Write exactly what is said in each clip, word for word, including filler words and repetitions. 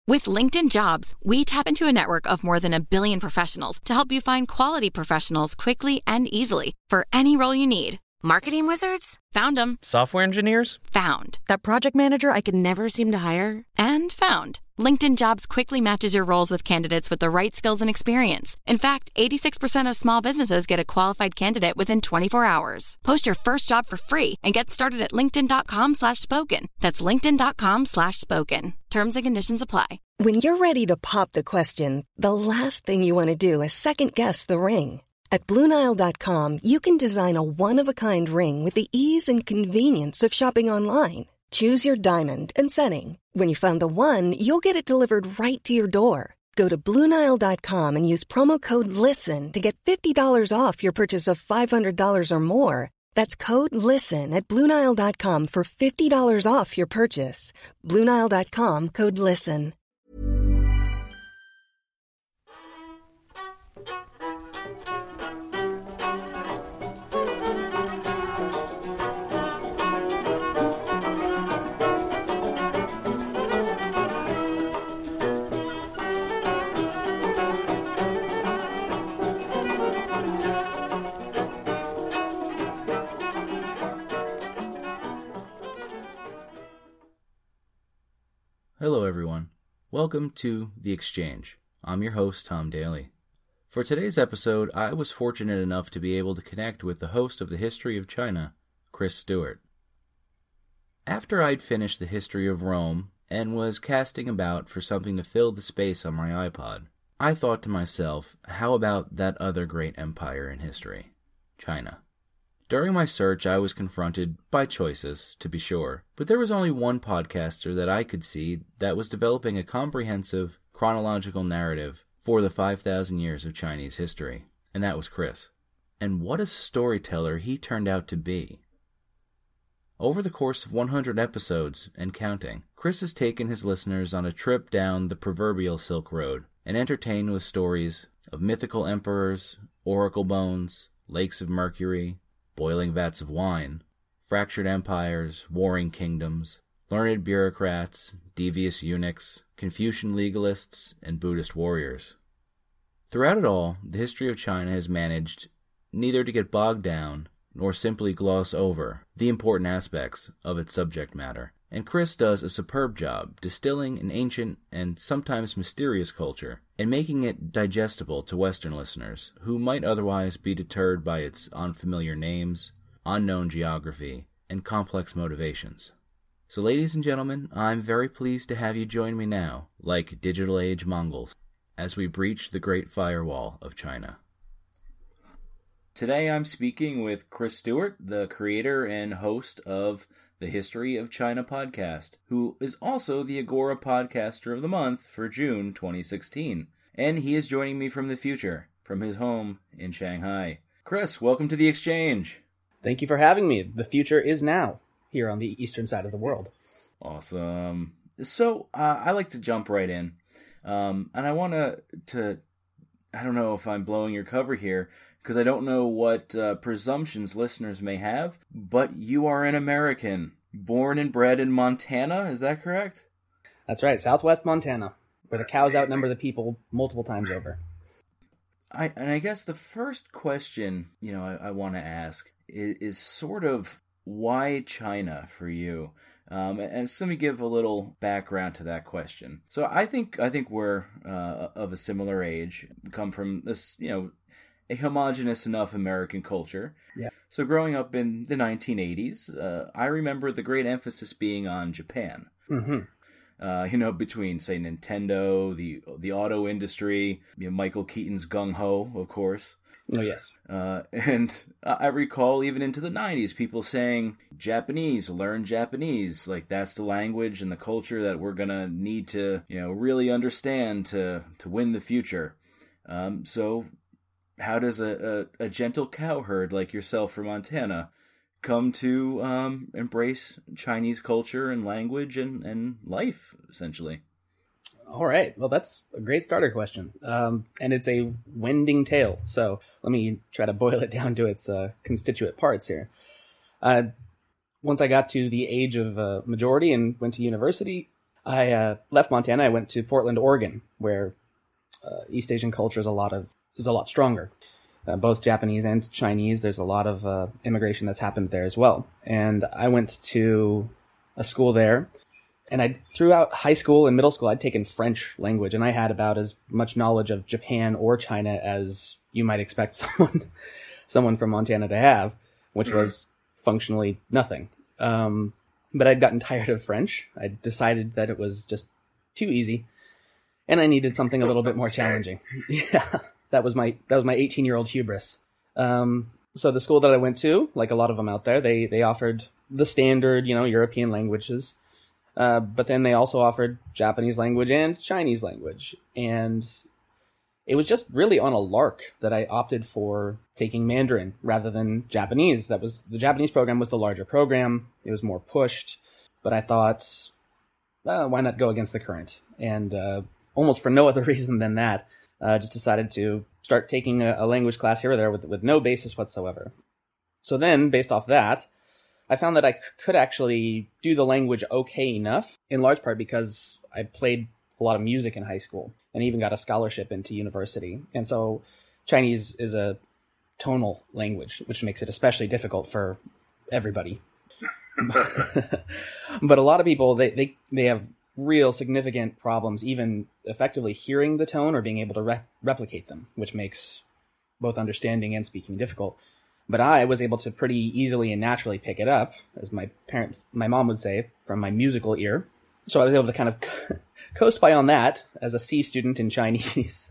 With LinkedIn Jobs, we tap into a network of more than a billion professionals to help you find quality professionals quickly and easily for any role you need. Marketing wizards? Found them. Software engineers? Found. That project manager I could never seem to hire? And found. LinkedIn Jobs quickly matches your roles with candidates with the right skills and experience. In fact, eighty-six percent of small businesses get a qualified candidate within twenty-four hours. Post your first job for free and get started at linkedin.com slash spoken. That's linkedin.com slash spoken. Terms and conditions apply. When you're ready to pop the question, the last thing you want to do is second-guess the ring. At Blue Nile dot com, you can design a one-of-a-kind ring with the ease and convenience of shopping online. Choose your diamond and setting. When you find the one, you'll get it delivered right to your door. Go to Blue Nile dot com and use promo code LISTEN to get fifty dollars off your purchase of five hundred dollars or more. That's code LISTEN at Blue Nile dot com for fifty dollars off your purchase. Blue Nile dot com, code LISTEN. Hello everyone, welcome to The Exchange. I'm your host, Tom Daly. For today's episode, I was fortunate enough to be able to connect with the host of the History of China, Chris Stewart. After I'd finished the History of Rome and was casting about for something to fill the space on my iPod, I thought to myself, how about that other great empire in history, China? During my search, I was confronted by choices, to be sure, but there was only one podcaster that I could see that was developing a comprehensive, chronological narrative for the five thousand years of Chinese history, and that was Chris. And what a storyteller he turned out to be. Over the course of one hundred episodes, and counting, Chris has taken his listeners on a trip down the proverbial Silk Road, and entertained with stories of mythical emperors, oracle bones, lakes of mercury, boiling vats of wine, fractured empires, warring kingdoms, learned bureaucrats, devious eunuchs, Confucian legalists, and Buddhist warriors. Throughout it all, the history of China has managed neither to get bogged down nor simply gloss over the important aspects of its subject matter, and Chris does a superb job distilling an ancient and sometimes mysterious culture and making it digestible to Western listeners who might otherwise be deterred by its unfamiliar names, unknown geography, and complex motivations. So ladies and gentlemen, I'm very pleased to have you join me now, like digital age Mongols, as we breach the Great Firewall of China. Today I'm speaking with Chris Stewart, the creator and host of the History of China podcast, who is also the Agora Podcaster of the Month for June twenty sixteen. And he is joining me from the future, from his home in Shanghai. Chris, welcome to The Exchange. Thank you for having me. The future is now, here on the eastern side of the world. Awesome. So, uh, I like to jump right in. Um, and I want to, to, I don't know if I'm blowing your cover here, because I don't know what uh, presumptions listeners may have, but you are an American, born and bred in Montana, is that correct? That's right, Southwest Montana, where the cows outnumber the people multiple times over. I And I guess the first question, you know, I, I want to ask is, is sort of, why China for you? Um, and so let me give a little background to that question. So I think I think we're uh, of a similar age, come from this, you know, a homogenous enough American culture. Yeah. So growing up in the nineteen eighties, uh, I remember the great emphasis being on Japan. Mm-hmm. Uh, you know, between, say, Nintendo, the the auto industry, you know, Michael Keaton's Gung Ho, of course. Oh, yes. Uh, and I recall even into the nineties, people saying, Japanese, learn Japanese. Like, that's the language and the culture that we're going to need to, you know, really understand to, to win the future. Um, so how does a, a, a gentle cowherd like yourself from Montana come to um, embrace Chinese culture and language and, and life, essentially? All right. Well, that's a great starter question. Um, and it's a wending tale. So let me try to boil it down to its uh, constituent parts here. Uh, once I got to the age of uh, majority and went to university, I uh, left Montana. I went to Portland, Oregon, where uh, East Asian culture is a lot of is a lot stronger. Uh, both Japanese and Chinese. There's a lot of uh, immigration that's happened there as well. And I went to a school there, and I throughout high school and middle school, I'd taken French language, and I had about as much knowledge of Japan or China as you might expect someone someone from Montana to have, which mm-hmm. was functionally nothing. Um, but I'd gotten tired of French. I decided that it was just too easy, and I needed something a little bit more challenging. Yeah. That was my that was my eighteen-year-old hubris. Um, so the school that I went to, like a lot of them out there, they they offered the standard, you know, European languages, uh, but then they also offered Japanese language and Chinese language. And it was just really on a lark that I opted for taking Mandarin rather than Japanese. That was the Japanese program was the larger program. It was more pushed, but I thought, well, why not go against the current? And uh, almost for no other reason than that. Uh, just decided to start taking a, a language class here or there with, with no basis whatsoever. So then, based off that, I found that I c- could actually do the language okay enough, in large part because I played a lot of music in high school and even got a scholarship into university. And so Chinese is a tonal language, which makes it especially difficult for everybody. But a lot of people, they, they, they have real significant problems even effectively hearing the tone or being able to re- replicate them, which makes both understanding and speaking difficult. But I was able to pretty easily and naturally pick it up, as my parents, my mom would say, from my musical ear. So I was able to kind of coast by on that as a C student in Chinese.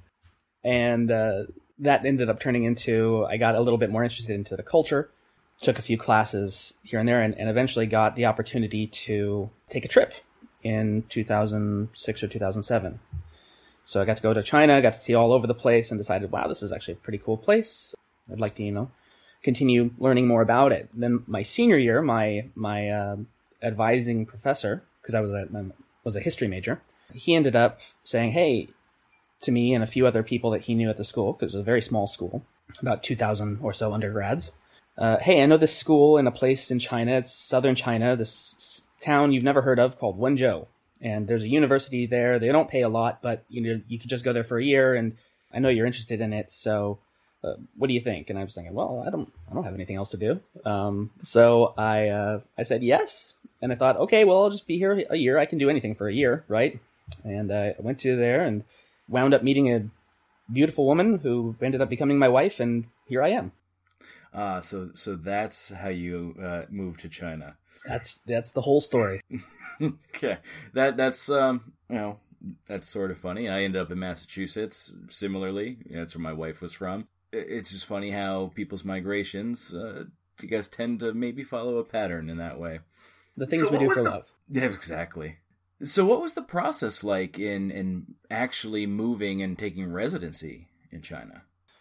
And uh, that ended up turning into, I got a little bit more interested into the culture, took a few classes here and there, and, and eventually got the opportunity to take a trip in two thousand six or two thousand seven. So I got to go to China, got to see all over the place, and decided, wow, this is actually a pretty cool place. I'd like to, you know, continue learning more about it. Then my senior year, my my uh, advising professor, because I was a I was a history major, he ended up saying, hey, to me and a few other people that he knew at the school, because it was a very small school, about two thousand or so undergrads. Uh, hey, I know this school in a place in China. It's southern China, this town you've never heard of called Wenzhou. And there's a university there. They don't pay a lot, but you know you could just go there for a year, and I know you're interested in it. So uh, what do you think? And I was thinking, well, I don't I don't have anything else to do. Um, so I uh, I said yes. And I thought, okay, well, I'll just be here a year. I can do anything for a year, right? And uh, I went to there and wound up meeting a beautiful woman who ended up becoming my wife, and here I am. Ah, so so that's how you uh, moved to China. That's that's the whole story. Okay, that that's um you know that's sort of funny. I ended up in Massachusetts. Similarly, that's where my wife was from. It's just funny how people's migrations, uh, you guys tend to maybe follow a pattern in that way. The things so we do for the... love. Yeah, exactly. So, what was the process like in in actually moving and taking residency in China?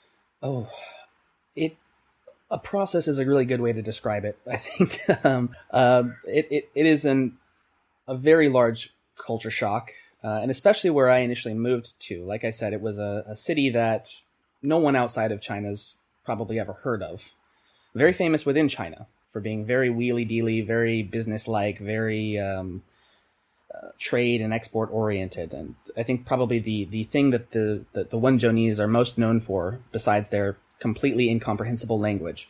Oh, it. A process is a really good way to describe it, I think. um, uh, it, it, it is an, a very large culture shock, uh, and especially where I initially moved to. Like I said, it was a, a city that no one outside of China's probably ever heard of. Very famous within China for being very wheelie-dealy, very business-like, very um, uh, trade and export-oriented. And I think probably the, the thing that the, the, the Wenzhounese are most known for, besides their completely incomprehensible language,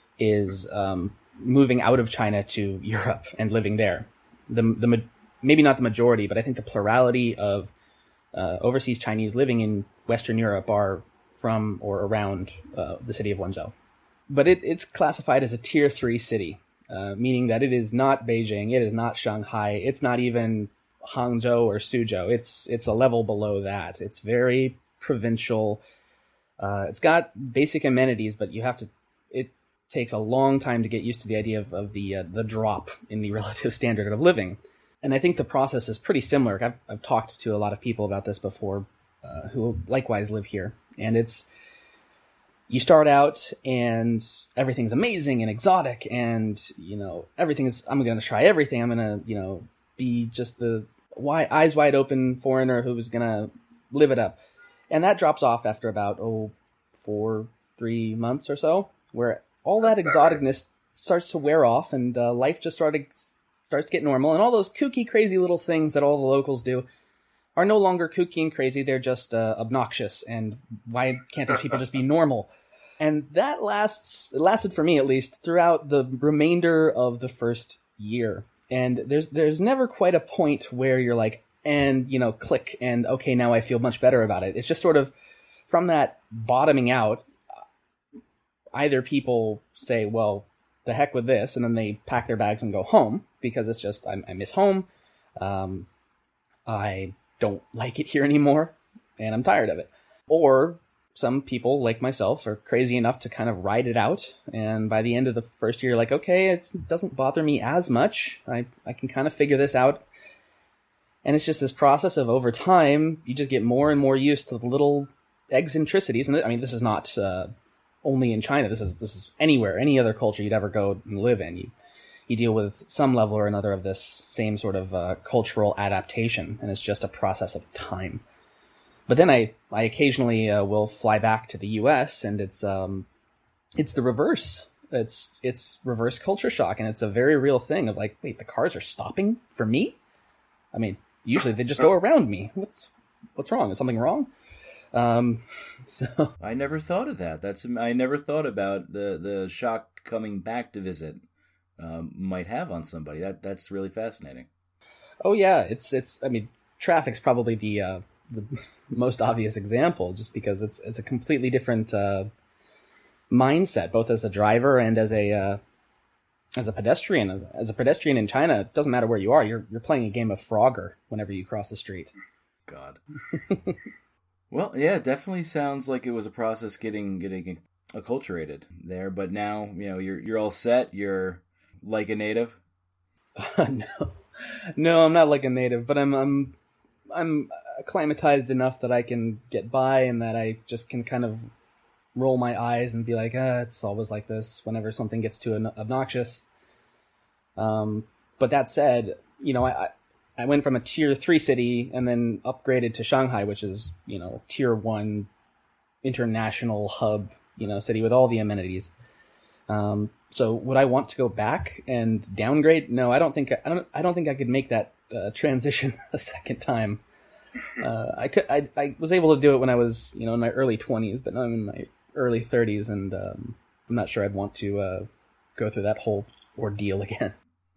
is um, moving out of China to Europe and living there. The the maybe not the majority, but I think the plurality of uh, overseas Chinese living in Western Europe are from or around uh, the city of Wenzhou. But it, it's classified as a tier three city, uh, meaning that it is not Beijing, it is not Shanghai, it's not even Hangzhou or Suzhou. It's it's a level below that. It's very provincial. Uh, it's got basic amenities, but you have to. It takes a long time to get used to the idea of, of the uh, the drop in the relative standard of living, and I think the process is pretty similar. I've, I've talked to a lot of people about this before, uh, who likewise live here, and it's you start out and everything's amazing and exotic, and you know everything is. I'm going to try everything. I'm going to you know be just the wide, eyes wide open foreigner who's going to live it up. And that drops off after about, oh, four, three months or so, where all that exoticness starts to wear off, and uh, life just started starts to get normal, and all those kooky, crazy little things that all the locals do are no longer kooky and crazy. They're just uh, obnoxious, and why can't these people just be normal? And that lasts, it lasted for me at least, throughout the remainder of the first year. And there's there's never quite a point where you're like, and, you know, click, and okay, now I feel much better about it. It's just sort of, from that bottoming out, either people say, well, the heck with this, and then they pack their bags and go home, because it's just, I, I miss home, um, I don't like it here anymore, and I'm tired of it. Or some people, like myself, are crazy enough to kind of ride it out, and by the end of the first year, like, okay, it's, it doesn't bother me as much. I, I can kind of figure this out. And it's just this process of, over time, you just get more and more used to the little eccentricities. And I mean, this is not uh, only in China. This is this is anywhere, any other culture you'd ever go and live in. You, you deal with some level or another of this same sort of uh, cultural adaptation, and it's just a process of time. But then I, I occasionally uh, will fly back to the U S, and it's um, it's the reverse. It's it's reverse culture shock, and it's a very real thing of like, wait, the cars are stopping for me? I mean, usually they just go around me. What's what's wrong? Is something wrong? Um, so I never thought of that. That's I never thought about the the shock coming back to visit um, might have on somebody. That that's really fascinating. Oh yeah, it's it's. I mean, traffic's probably the uh, the most obvious example, just because it's it's a completely different uh, mindset, both as a driver and as a uh, as a pedestrian. As a pedestrian in China, it doesn't matter where you are. You're you're playing a game of Frogger whenever you cross the street. God. Well, yeah, it definitely sounds like it was a process getting getting acculturated there. But now, you know, you're you're all set. You're like a native. no, no, I'm not like a native, but I'm I'm I'm acclimatized enough that I can get by, and that I just can kind of roll my eyes and be like, ah, it's always like this whenever something gets too obnoxious. Um, but that said, you know, I. I went from a tier three city and then upgraded to Shanghai, which is, you know, tier one international hub, you know, city with all the amenities. Um, so would I want to go back and downgrade? No, I don't think I don't. I don't think I could make that uh, transition a second time. Uh, I could. I, I was able to do it when I was, you know, in my early twenties, but now I'm in my early thirties, and um, I'm not sure I'd want to uh, go through that whole ordeal again.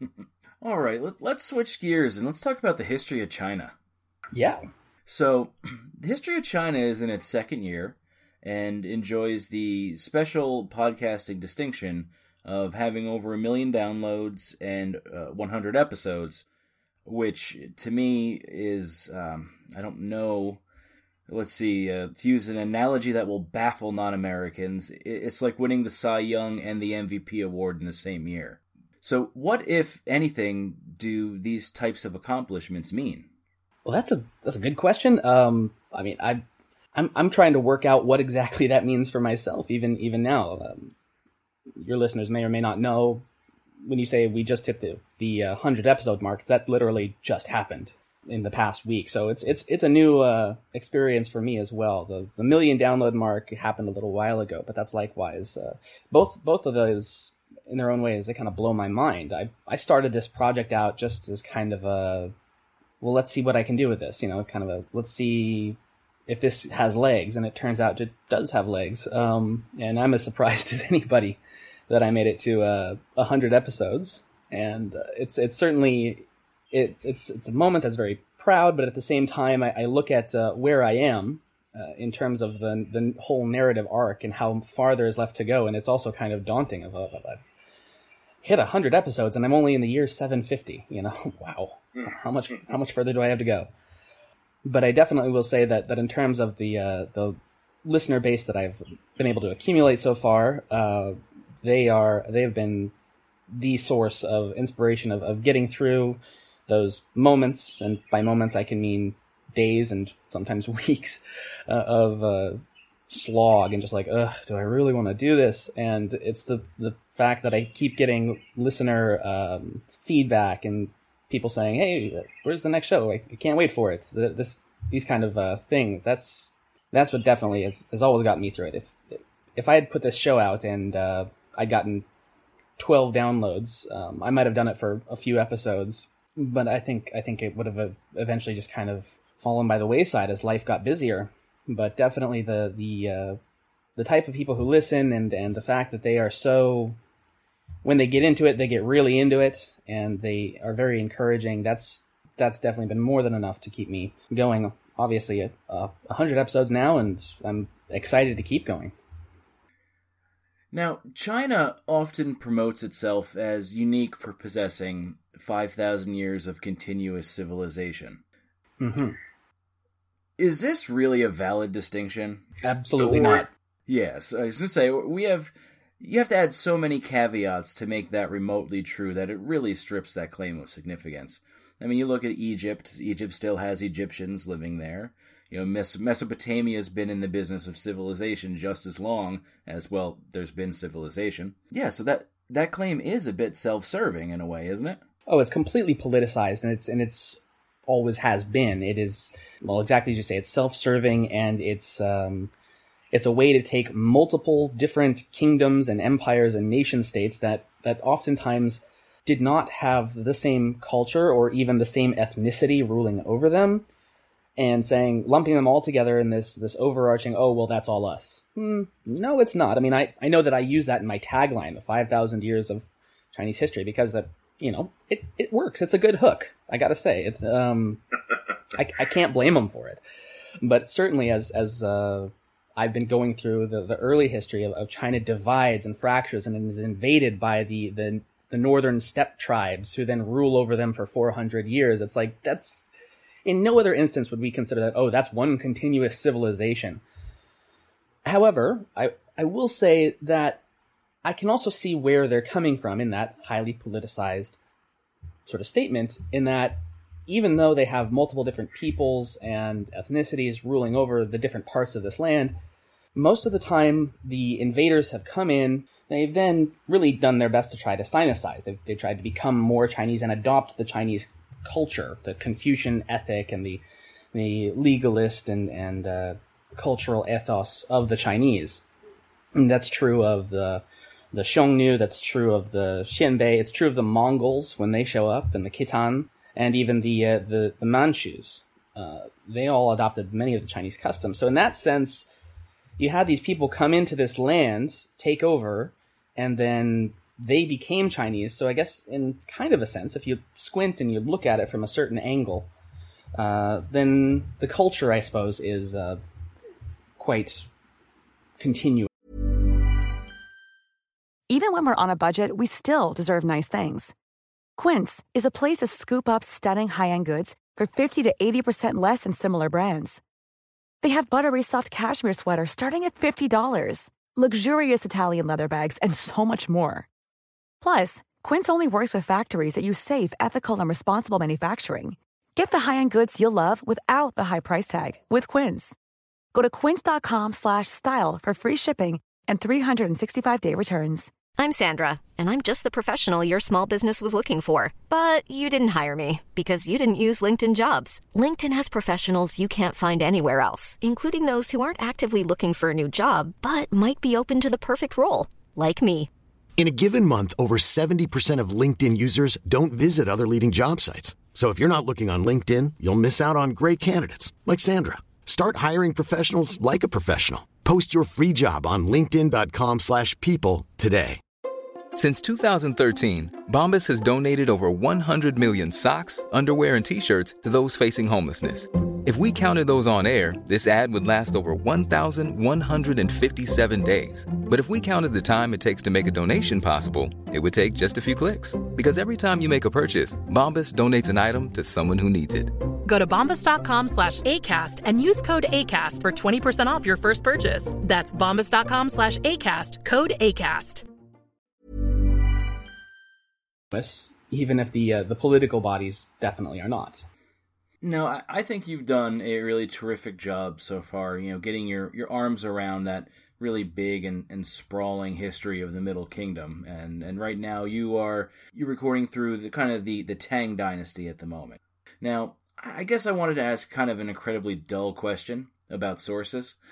All right, let, let's switch gears and let's talk about the history of China. Yeah. So, the history of China is in its second year and enjoys the special podcasting distinction of having over a million downloads and uh, one hundred episodes, which to me is, um, I don't know, let's see, uh, to use an analogy that will baffle non-Americans, it's like winning the Cy Young and the M V P award in the same year. So what, if anything, do these types of accomplishments mean? Well, that's a that's a good question. Um, I mean, I, I'm I'm trying to work out what exactly that means for myself, even even now. Um, your listeners may or may not know, when you say we just hit the the uh, hundred episode mark, that literally just happened in the past week. So it's it's it's a new uh, experience for me as well. The the million download mark happened a little while ago, but that's likewise uh, both both of those. In their own ways, they kind of blow my mind. I, I started this project out just as kind of a, well, let's see what I can do with this, you know, kind of a, let's see if this has legs, and it turns out it does have legs. Um, and I'm as surprised as anybody that I made it to uh, a hundred episodes. And uh, it's it's certainly, it, it's it's a moment that's very proud, but at the same time, I, I look at uh, where I am uh, in terms of the the whole narrative arc and how far there is left to go, and it's also kind of daunting of a, of a hit a hundred episodes and I'm only in the year seven fifty, you know, wow. How much, how much further do I have to go? But I definitely will say that, that in terms of the, uh, the listener base that I've been able to accumulate so far, uh, they are, they have been the source of inspiration of, of getting through those moments. And by moments, I can mean days and sometimes weeks uh, of, uh, slog and just like, ugh, do I really want to do this? And it's the the fact that I keep getting listener um, feedback and people saying, hey, where's the next show? I, I can't wait for it. The, this these kind of uh, things. That's that's what definitely has, has always gotten me through it. If if I had put this show out and uh, I'd gotten twelve downloads. Um, I might have done it for a few episodes, but I think I think it would have eventually just kind of fallen by the wayside as life got busier. But definitely the the uh, the type of people who listen and, and the fact that they are so, when they get into it, they get really into it, and they are very encouraging. That's that's definitely been more than enough to keep me going. Obviously, a uh, one hundred episodes now, and I'm excited to keep going. Now, China often promotes itself as unique for possessing five thousand years of continuous civilization. Mm-hmm. Is this really a valid distinction? Absolutely or, not. Yes, I was going to say, we have, you have to add so many caveats to make that remotely true that it really strips that claim of significance. I mean, you look at Egypt, Egypt still has Egyptians living there. You know, Mes- Mesopotamia's been in the business of civilization just as long as, well, there's been civilization. Yeah, so that, that claim is a bit self-serving in a way, isn't it? Oh, it's completely politicized, and it's and it's always has been. It is, well, exactly as you say, it's self-serving, and it's um, it's a way to take multiple different kingdoms and empires and nation states that, that oftentimes did not have the same culture or even the same ethnicity ruling over them, and saying, lumping them all together in this this overarching, oh, well, that's all us. Hmm, no, it's not. I mean, I, I know that I use that in my tagline, the five thousand years of Chinese history, because, uh, you know, it, it works. It's a good hook, I gotta say. It's um, I, I can't blame them for it. But certainly as as uh, I've been going through the, the early history of, of China divides and fractures and is invaded by the, the, the northern steppe tribes who then rule over them for four hundred years, it's like, that's... in no other instance would we consider that, oh, that's one continuous civilization. However, I, I will say that I can also see where they're coming from in that highly politicized sort of statement, in that even though they have multiple different peoples and ethnicities ruling over the different parts of this land, most of the time the invaders have come in, they've then really done their best to try to Sinicize. They've, they've tried to become more Chinese and adopt the Chinese culture, the Confucian ethic and the the legalist and, and uh, cultural ethos of the Chinese. And that's true of the the Xiongnu, that's true of the Xianbei, it's true of the Mongols when they show up, and the Khitan, and even the uh, the, the Manchus. Uh, they all adopted many of the Chinese customs. So in that sense, you had these people come into this land, take over, and then they became Chinese. So I guess in kind of a sense, if you squint and you look at it from a certain angle, uh, then the culture, I suppose, is uh, quite continuous. Even when we're on a budget, we still deserve nice things. Quince is a place to scoop up stunning high-end goods for fifty to eighty percent less than similar brands. They have buttery soft cashmere sweaters starting at fifty dollars, luxurious Italian leather bags, and so much more. Plus, Quince only works with factories that use safe, ethical, and responsible manufacturing. Get the high-end goods you'll love without the high price tag with Quince. Go to quince.com slash style for free shipping and three sixty-five day returns. I'm Sandra, and I'm just the professional your small business was looking for. But you didn't hire me because you didn't use LinkedIn Jobs. LinkedIn has professionals you can't find anywhere else, including those who aren't actively looking for a new job, but might be open to the perfect role, like me. In a given month, over seventy percent of LinkedIn users don't visit other leading job sites. So if you're not looking on LinkedIn, you'll miss out on great candidates like Sandra. Start hiring professionals like a professional. Post your free job on linkedin.com slash people today. Since two thousand thirteen, Bombas has donated over one hundred million socks, underwear, and T-shirts to those facing homelessness. If we counted those on air, this ad would last over one thousand one hundred fifty-seven days. But if we counted the time it takes to make a donation possible, it would take just a few clicks. Because every time you make a purchase, Bombas donates an item to someone who needs it. Go to bombas.com slash ACAST and use code ACAST for twenty percent off your first purchase. That's bombas.com slash ACAST, code ACAST. Even if the uh, the political bodies definitely are not. No, I, I think you've done a really terrific job so far, you know, getting your, your arms around that really big and, and sprawling history of the Middle Kingdom. And, and right now you are you're recording through the kind of the, the Tang Dynasty at the moment. Now, I guess I wanted to ask kind of an incredibly dull question about sources.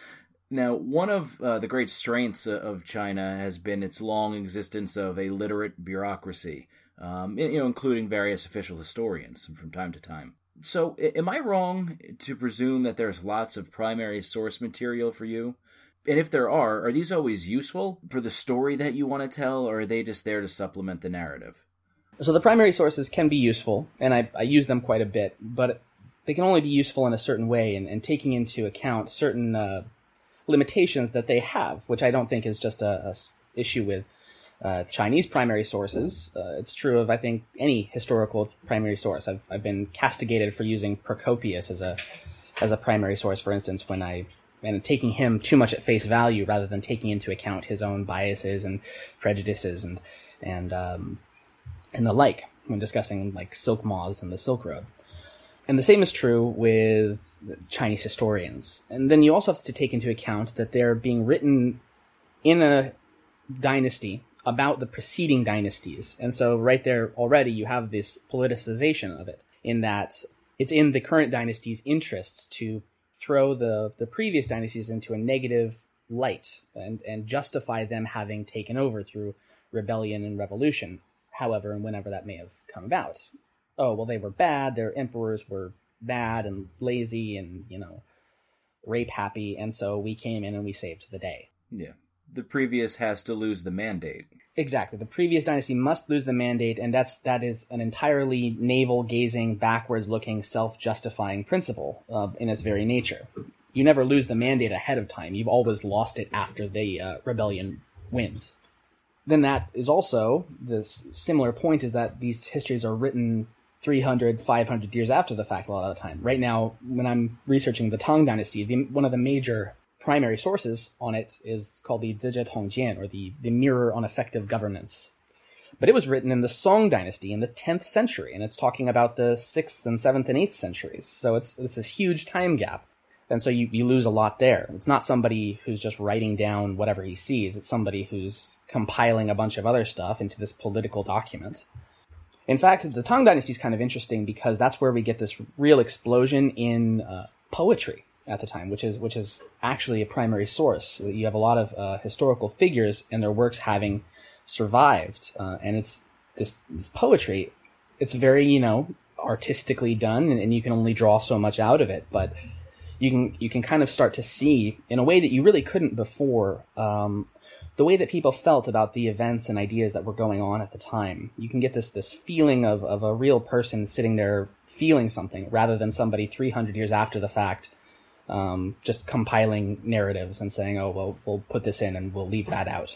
Now, one of uh, the great strengths of China has been its long existence of a literate bureaucracy, um, you know, including various official historians from time to time. So, am I wrong to presume that there's lots of primary source material for you? And if there are, are these always useful for the story that you want to tell, or are they just there to supplement the narrative? So the primary sources can be useful, and I, I use them quite a bit, but they can only be useful in a certain way, and, and taking into account certain uh, limitations that they have, which I don't think is just a, a issue with uh, Chinese primary sources. Uh, it's true of, I think, any historical primary source. I've I've been castigated for using Procopius as a as a primary source, for instance, when I and taking him too much at face value rather than taking into account his own biases and prejudices and and um, and the like when discussing like silk moths and the Silk Road. And the same is true with Chinese historians. And then you also have to take into account that they're being written in a dynasty about the preceding dynasties. And so right there already you have this politicization of it, in that it's in the current dynasty's interests to throw the, the previous dynasties into a negative light and, and justify them having taken over through rebellion and revolution, however and whenever that may have come about. Oh, well, they were bad, their emperors were bad and lazy and, you know, rape happy, and so we came in and we saved the day. Yeah. The previous has to lose the mandate. Exactly. The previous dynasty must lose the mandate, and that's that is an entirely navel-gazing, backwards-looking, self-justifying principle uh, in its very nature. You never lose the mandate ahead of time. You've always lost it after the uh, rebellion wins. Then that is also, this similar point is that these histories are written three hundred, five hundred years after the fact a lot of the time. Right now, when I'm researching the Tang Dynasty, the, one of the major primary sources on it is called the Zizhe Tongjian, or the, the Mirror on Effective Governance. But it was written in the Song Dynasty in the tenth century, and it's talking about the sixth and seventh and eighth centuries. So it's, it's this huge time gap. And so you, you lose a lot there. It's not somebody who's just writing down whatever he sees. It's somebody who's compiling a bunch of other stuff into this political document. In fact, the Tang Dynasty is kind of interesting because that's where we get this real explosion in uh, poetry at the time, which is which is actually a primary source. You have a lot of uh, historical figures and their works having survived, uh, and it's this, this poetry. It's very, you know, artistically done, and, and you can only draw so much out of it, but you can you can kind of start to see, in a way that you really couldn't before, um, the way that people felt about the events and ideas that were going on at the time. You can get this this feeling of, of a real person sitting there feeling something, rather than somebody three hundred years after the fact um, just compiling narratives and saying, oh, well, we'll put this in and we'll leave that out.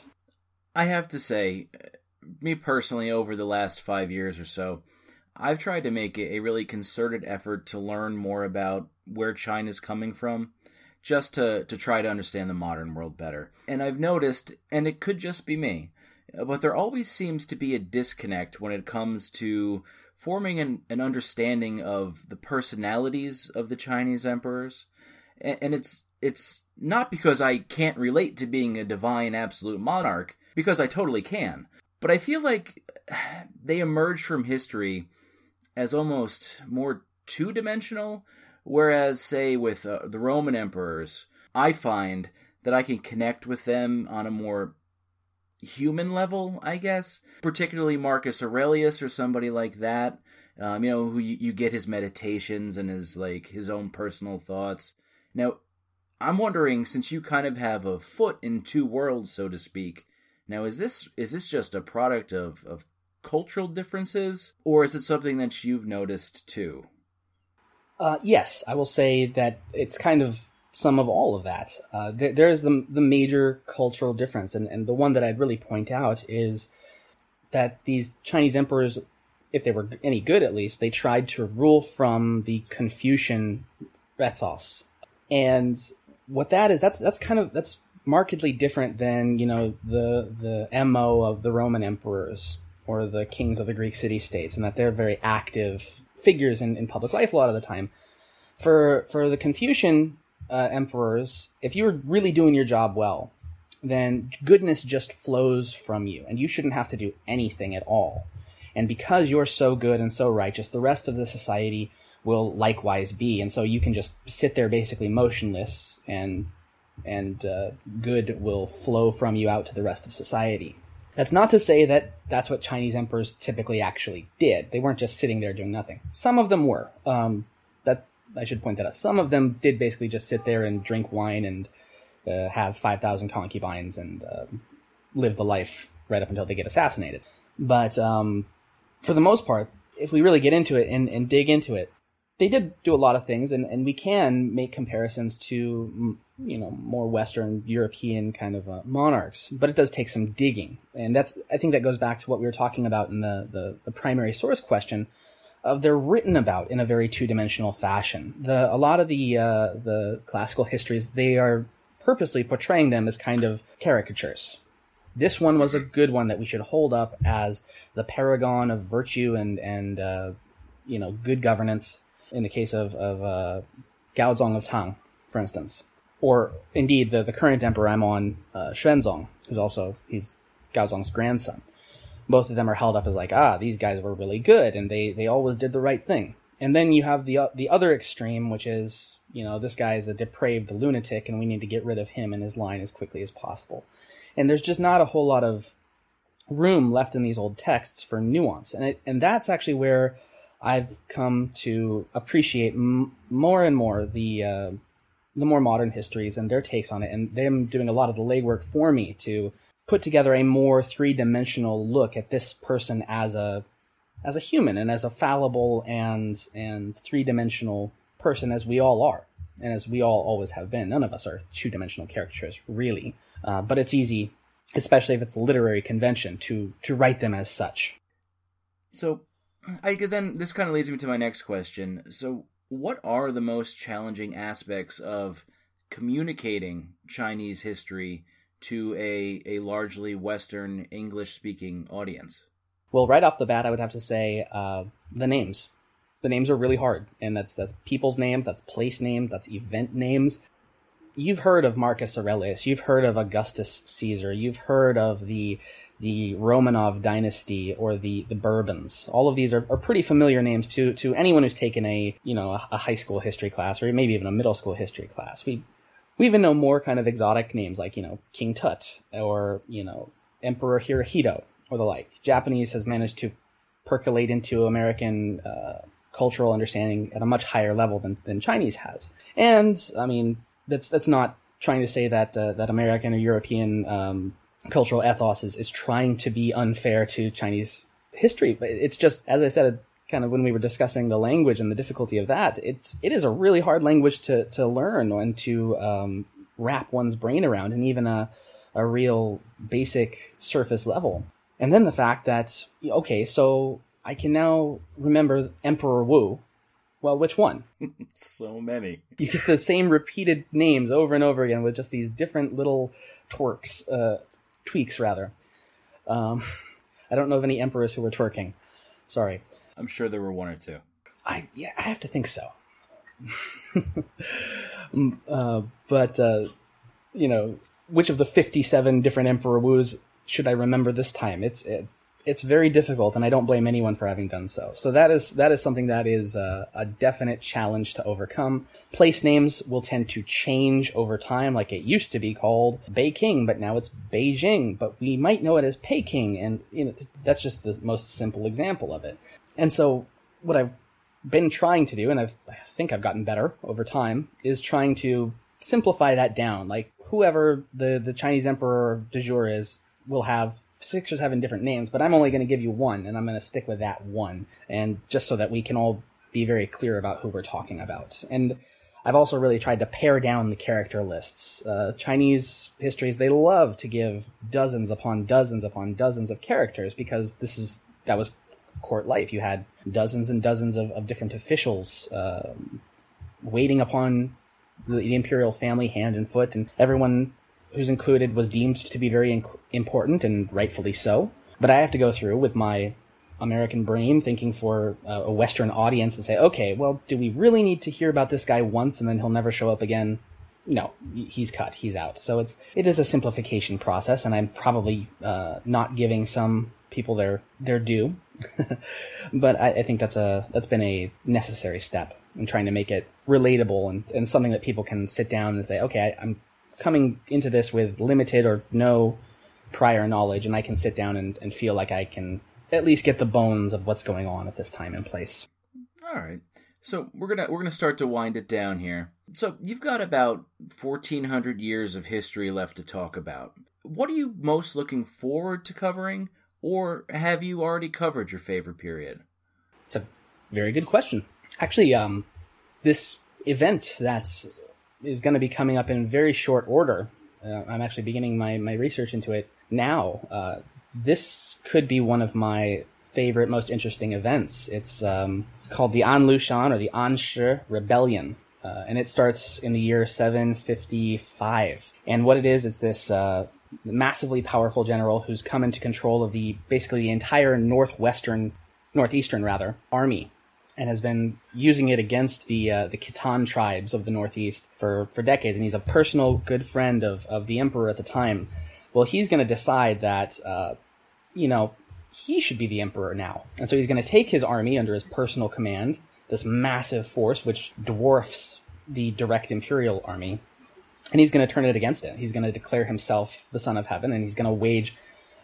I have to say, me personally, over the last five years or so, I've tried to make a really concerted effort to learn more about where China's coming from, just to, to try to understand the modern world better. And I've noticed, and it could just be me, but there always seems to be a disconnect when it comes to forming an, an understanding of the personalities of the Chinese emperors. And, and it's it's not because I can't relate to being a divine absolute monarch, because I totally can. But I feel like they emerge from history as almost more two-dimensional, whereas, say, with uh, the Roman emperors, I find that I can connect with them on a more human level, I guess. Particularly Marcus Aurelius or somebody like that. Um, you know, who you, you get his meditations and his, like, his own personal thoughts. Now, I'm wondering, since you kind of have a foot in two worlds, so to speak, now is this is this just a product of, of cultural differences, or is it something that you've noticed too? Uh, yes, I will say that it's kind of some of all of that. Uh, there, there is the the major cultural difference, and, and the one that I'd really point out is that these Chinese emperors, if they were any good at least, they tried to rule from the Confucian ethos. And what that is, that's that's kind of, that's markedly different than, you know, the the M O of the Roman emperors or the kings of the Greek city-states, and that they're very active figures in, in public life a lot of the time. For for the Confucian uh, emperors, if you were really doing your job well, then goodness just flows from you, and you shouldn't have to do anything at all. And because you're so good and so righteous, the rest of the society will likewise be, and so you can just sit there basically motionless and and uh, good will flow from you out to the rest of society. That's not to say that that's what Chinese emperors typically actually did. They weren't just sitting there doing nothing. Some of them were. Um, that I should point that out. Some of them did basically just sit there and drink wine and uh, have five thousand concubines and uh, live the life right up until they get assassinated. But um, for the most part, if we really get into it and, and dig into it, they did do a lot of things, and, and we can make comparisons to, you know, more Western European kind of uh, monarchs, but it does take some digging. And that's, I think that goes back to what we were talking about in the, the, the primary source question of they're written about in a very two-dimensional fashion. The, a lot of the, uh, the classical histories, they are purposely portraying them as kind of caricatures. This one was a good one that we should hold up as the paragon of virtue and, and, uh, you know, good governance. In the case of, of uh, Gaozong of Tang, for instance. Or, indeed, the, the current emperor I'm on, uh, Xuanzong, who's also, he's Gaozong's grandson. Both of them are held up as like, ah, these guys were really good, and they, they always did the right thing. And then you have the uh, the other extreme, which is, you know, this guy is a depraved lunatic, and we need to get rid of him and his line as quickly as possible. And there's just not a whole lot of room left in these old texts for nuance. And it, and that's actually where I've come to appreciate m- more and more the uh, the more modern histories and their takes on it, and them doing a lot of the legwork for me to put together a more three-dimensional look at this person as a as a human and as a fallible and and three-dimensional person as we all are, and as we all always have been. None of us are two-dimensional caricatures, really, uh, but it's easy, especially if it's a literary convention, to to write them as such. So. I could then, this kind of leads me to my next question. So, what are the most challenging aspects of communicating Chinese history to a, a largely Western English-speaking audience? Well, right off the bat, I would have to say uh, the names. The names are really hard, and that's that's people's names, that's place names, that's event names. You've heard of Marcus Aurelius, you've heard of Augustus Caesar, you've heard of the the Romanov dynasty or the, the Bourbons. All of these are, are pretty familiar names to, to anyone who's taken a, you know, a, a high school history class or maybe even a middle school history class. We, we even know more kind of exotic names like, you know, King Tut or, you know, Emperor Hirohito or the like. Japanese has managed to percolate into American uh, cultural understanding at a much higher level than, than Chinese has. And, I mean, that's, that's not trying to say that, uh, that American or European, um, cultural ethos is, is trying to be unfair to Chinese history. But it's just, as I said, kind of when we were discussing the language and the difficulty of that, it's, it is a really hard language to, to learn and to, um, wrap one's brain around, and even a, a real basic surface level. And then the fact that, okay, so I can now remember Emperor Wu. Well, which one? So many. You get the same repeated names over and over again with just these different little twerks, uh, tweaks rather. Um, I don't know of any emperors who were twerking. Sorry. I'm sure there were one or two. I yeah, I have to think so. uh, but uh, you know, which of the fifty-seven different Emperor Wus should I remember this time? It's it, it's very difficult, and I don't blame anyone for having done so. So that is that is something that is uh, a definite challenge to overcome. Place names will tend to change over time, like it used to be called Beijing, but now it's Beijing. But we might know it as Peking, and you know that's just the most simple example of it. And so what I've been trying to do, and I've, I think I've gotten better over time, is trying to simplify that down. Like whoever the, the Chinese emperor du jour is will have six or seven different names, but I'm only going to give you one, and I'm going to stick with that one. And just so that we can all be very clear about who we're talking about. And I've also really tried to pare down the character lists. Uh, Chinese histories, they love to give dozens upon dozens upon dozens of characters because this is, that was court life. You had dozens and dozens of, of different officials uh, waiting upon the, the imperial family hand and foot, and everyone who's included was deemed to be very inc- important, and rightfully so. But I have to go through with my American brain thinking for uh, a Western audience and say, okay, well, do we really need to hear about this guy once and then he'll never show up again? No, he's cut, he's out. So it's it is a simplification process, and I'm probably uh, not giving some people their their due. But I, I think that's a that's been a necessary step in trying to make it relatable and, and something that people can sit down and say, okay, I, I'm coming into this with limited or no prior knowledge, and I can sit down and, and feel like I can at least get the bones of what's going on at this time in place. All right. So we're gonna we're gonna start to wind it down here. So you've got about fourteen hundred years of history left to talk about. What are you most looking forward to covering, or have you already covered your favorite period? It's a very good question. Actually, um, this event that's is going to be coming up in very short order. Uh, I'm actually beginning my, my research into it now. Uh, this could be one of my favorite, most interesting events. It's um, it's called the An Lushan, or the Anshi Rebellion, uh, and it starts in the year seven fifty-five. And what it is is this uh, massively powerful general who's come into control of the basically the entire northwestern, northeastern rather, army, and has been using it against the uh, the Khitan tribes of the northeast for, for decades. And he's a personal good friend of, of the emperor at the time. Well, he's going to decide that, uh, you know, he should be the emperor now. And so he's going to take his army under his personal command, this massive force which dwarfs the direct imperial army, and he's going to turn it against it. He's going to declare himself the son of heaven, and he's going to wage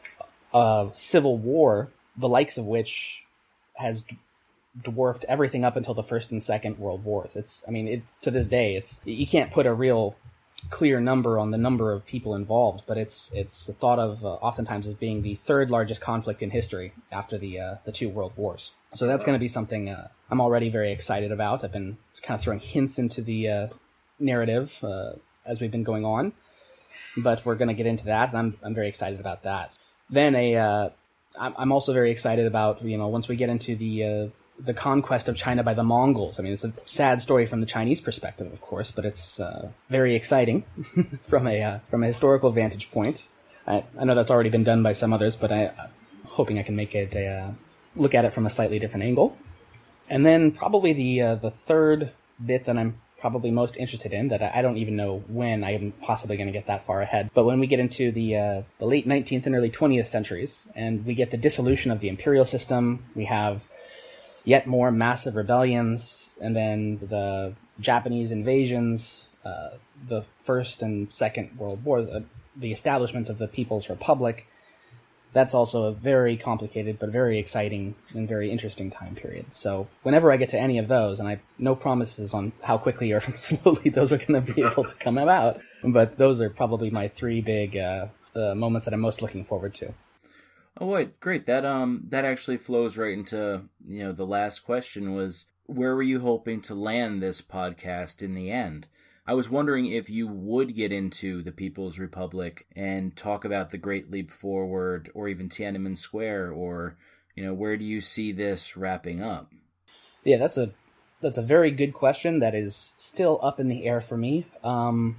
a civil war, the likes of which has dwarfed everything up until the First and Second World Wars. It's, I mean, it's to this day, it's you can't put a real clear number on the number of people involved, but it's it's thought of uh, oftentimes as being the third largest conflict in history after the uh, the two world wars. So that's going to be something uh, I'm already very excited about. I've been kind of throwing hints into the uh, narrative uh, as we've been going on, but we're going to get into that, and I'm I'm very excited about that. Then a uh, I'm also very excited about, you know, once we get into the uh, the conquest of China by the Mongols. I mean, it's a sad story from the Chinese perspective, of course, but it's uh, very exciting from a uh, from a historical vantage point. I, I know that's already been done by some others, but I, I'm hoping I can make it a, uh, look at it from a slightly different angle. And then probably the uh, the third bit that I'm probably most interested in, that I don't even know when I'm possibly going to get that far ahead, but when we get into the uh, the late nineteenth and early twentieth centuries, and we get the dissolution of the imperial system, we have yet more massive rebellions, and then the Japanese invasions, uh, the First and Second World Wars, uh, the establishment of the People's Republic. That's also a very complicated but very exciting and very interesting time period. So whenever I get to any of those, and I no promises on how quickly or slowly those are going to be able to come about, but those are probably my three big uh, uh, moments that I'm most looking forward to. Oh, wait, great. That um, that actually flows right into, you know, the last question was, where were you hoping to land this podcast in the end? I was wondering if you would get into the People's Republic and talk about the Great Leap Forward, or even Tiananmen Square, or, you know, where do you see this wrapping up? Yeah, that's a that's a very good question that is still up in the air for me. Um,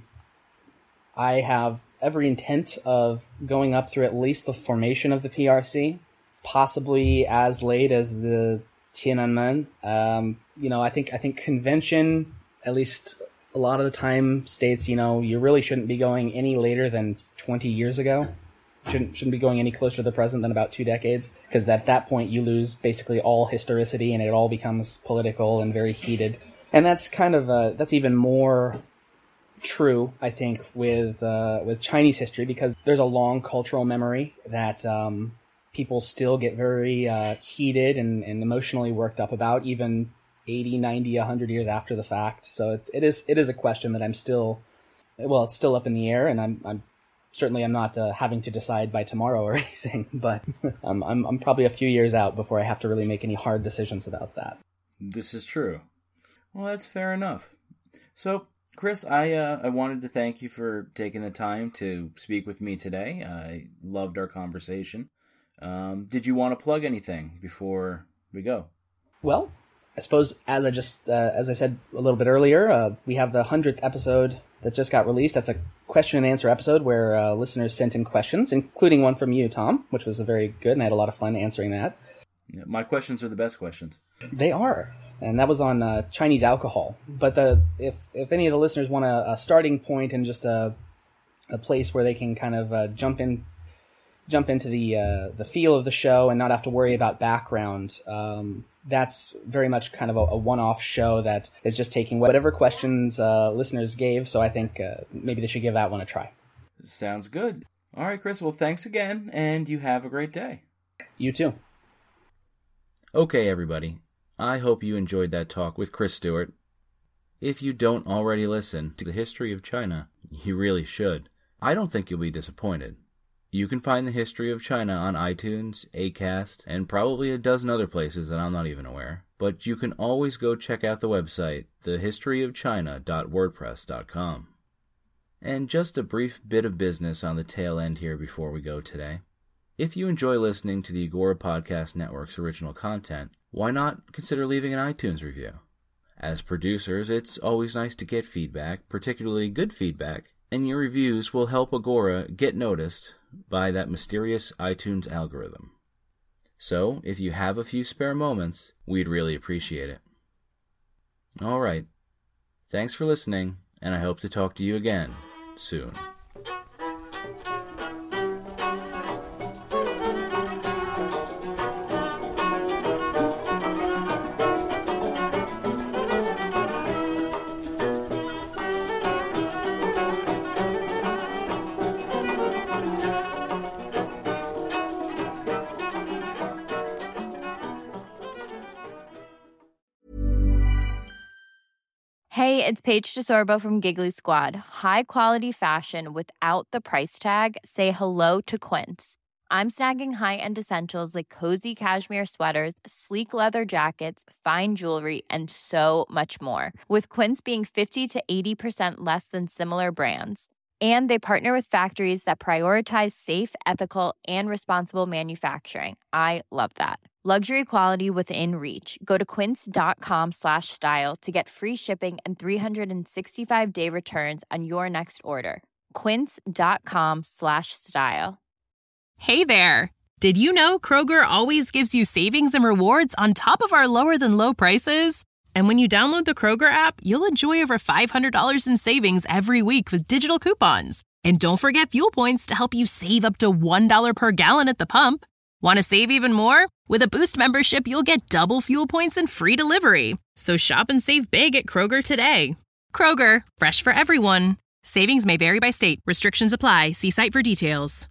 I have every intent of going up through at least the formation of the P R C, possibly as late as the Tiananmen. Um, you know, I think I think convention, at least a lot of the time, states, you know, you really shouldn't be going any later than twenty years ago. Shouldn't shouldn't be going any closer to the present than about two decades, because at that point you lose basically all historicity and it all becomes political and very heated. And that's kind of uh, that's even more true, I think, with uh, with Chinese history, because there's a long cultural memory that um, people still get very uh, heated and, and emotionally worked up about, even eighty, ninety, one hundred years after the fact. So it's it is it is a question that I'm still, well, it's still up in the air, and I'm I'm certainly I'm not uh, having to decide by tomorrow or anything, but um, I'm I'm probably a few years out before I have to really make any hard decisions about that. This is true. Well, that's fair enough. So, Chris, I uh, I wanted to thank you for taking the time to speak with me today. I loved our conversation. Um, did you want to plug anything before we go? Well, I suppose, as I just uh, as I said a little bit earlier, uh, we have the hundredth episode that just got released. That's a question and answer episode where uh, listeners sent in questions, including one from you, Tom, which was a very good, and I had a lot of fun answering that. Yeah, my questions are the best questions. They are, and that was on uh, Chinese alcohol. But the, if if any of the listeners want a, a starting point and just a a place where they can kind of uh, jump in jump into the uh, the feel of the show and not have to worry about background, um, that's very much kind of a, a one-off show that is just taking whatever questions uh, listeners gave. So I think uh, maybe they should give that one a try. Sounds good. All right, Chris. Well, thanks again, and you have a great day. You too. Okay, everybody. I hope you enjoyed that talk with Chris Stewart. If you don't already listen to the History of China, you really should. I don't think you'll be disappointed. You can find the History of China on iTunes, Acast, and probably a dozen other places that I'm not even aware. But you can always go check out the website, the history of china dot wordpress dot com. And just a brief bit of business on the tail end here before we go today. If you enjoy listening to the Agora Podcast Network's original content, why not consider leaving an iTunes review? As producers, it's always nice to get feedback, particularly good feedback, and your reviews will help Agora get noticed by that mysterious iTunes algorithm. So, if you have a few spare moments, we'd really appreciate it. All right. Thanks for listening, and I hope to talk to you again soon. Hey, it's Paige DeSorbo from Giggly Squad. High quality fashion without the price tag. Say hello to Quince. I'm snagging high-end essentials like cozy cashmere sweaters, sleek leather jackets, fine jewelry, and so much more. With Quince being fifty to eighty percent less than similar brands. And they partner with factories that prioritize safe, ethical, and responsible manufacturing. I love that. Luxury quality within reach. Go to quince.com slash style to get free shipping and three sixty-five day returns on your next order. Quince.com slash style. Hey there. Did you know Kroger always gives you savings and rewards on top of our lower than low prices? And when you download the Kroger app, you'll enjoy over five hundred dollars in savings every week with digital coupons. And don't forget fuel points to help you save up to one dollar per gallon at the pump. Want to save even more? With a Boost membership, you'll get double fuel points and free delivery. So shop and save big at Kroger today. Kroger, fresh for everyone. Savings may vary by state. Restrictions apply. See site for details.